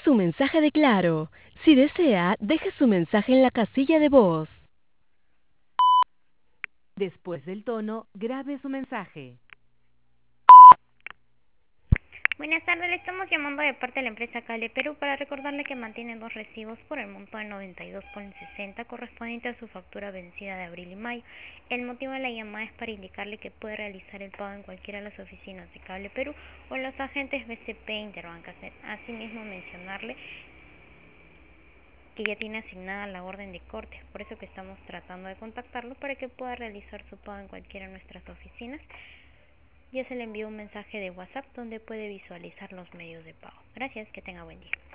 su mensaje de Claro. Si desea, deje su mensaje en la casilla de voz. Después del tono, grabe su mensaje. Buenas tardes, le estamos llamando de parte de la empresa Cable Perú para recordarle que mantiene dos recibos por el monto de 92,60 correspondiente a su factura vencida de abril y mayo. El motivo de la llamada es para indicarle que puede realizar el pago en cualquiera de las oficinas de Cable Perú o en los agentes BCP e Interbancas. Asimismo, mencionarle que ya tiene asignada la orden de corte, por eso que estamos tratando de contactarlo para que pueda realizar su pago en cualquiera de nuestras oficinas. Ya se le envió un mensaje de WhatsApp donde puede visualizar los medios de pago. Gracias, que tenga buen día.